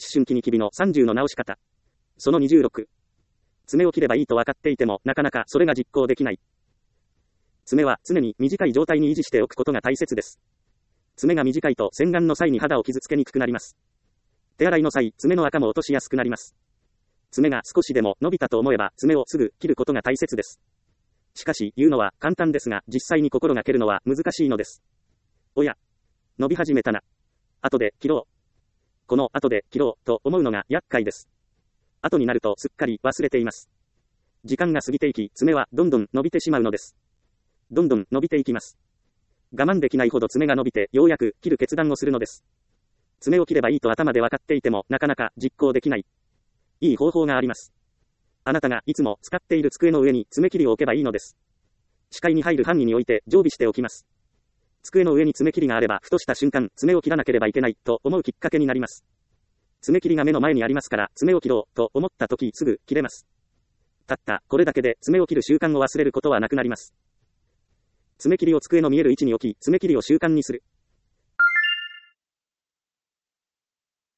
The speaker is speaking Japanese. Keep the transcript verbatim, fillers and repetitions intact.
春期ニキビのさんじゅうの直し方。そのにじゅうろく。爪を切ればいいと分かっていても、なかなかそれが実行できない。爪は常に短い状態に維持しておくことが大切です。爪が短いと洗顔の際に肌を傷つけにくくなります。手洗いの際、爪の垢も落としやすくなります。爪が少しでも伸びたと思えば爪をすぐ切ることが大切です。しかし、言うのは簡単ですが、実際に心がけるのは難しいのです。おや、伸び始めたな。後で切ろう。この後で切ろうと思うのが厄介です。後になるとすっかり忘れています。時間が過ぎていき、爪はどんどん伸びてしまうのです。どんどん伸びていきます。我慢できないほど爪が伸びて、ようやく切る決断をするのです。爪を切ればいいと頭で分かっていても、なかなか実行できない。いい方法があります。あなたがいつも使っている机の上に爪切りを置けばいいのです。視界に入る範囲に置いて常備しておきます。机の上に爪切りがあれば、ふとした瞬間、爪を切らなければいけないと思うきっかけになります。爪切りが目の前にありますから、爪を切ろうと思った時すぐ切れます。たったこれだけで爪を切る習慣を忘れることはなくなります。爪切りを机の見える位置に置き、爪切りを習慣にする。